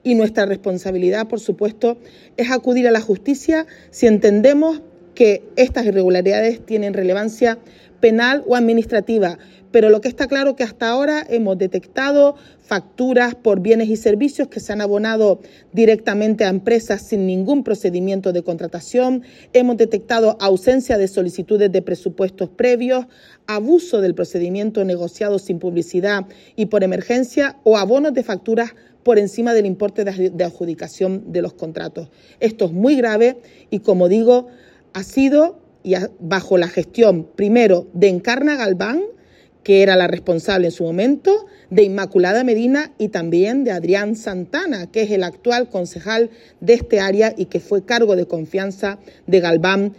y nuestra responsabilidad, por supuesto, es acudir a la justicia si entendemos que estas irregularidades tienen relevancia penal o administrativa. Pero lo que está claro es que hasta ahora hemos detectado facturas por bienes y servicios que se han abonado directamente a empresas sin ningún procedimiento de contratación. Hemos detectado ausencia de solicitudes de presupuestos previos, abuso del procedimiento negociado sin publicidad y por emergencia o abonos de facturas por encima del importe de adjudicación de los contratos. Esto es muy grave y, como digo, ha sido bajo la gestión primero de Encarna Galván, que era la responsable en su momento, de Inmaculada Medina y también de Adrián Santana, que es el actual concejal de este área y que fue cargo de confianza de Galván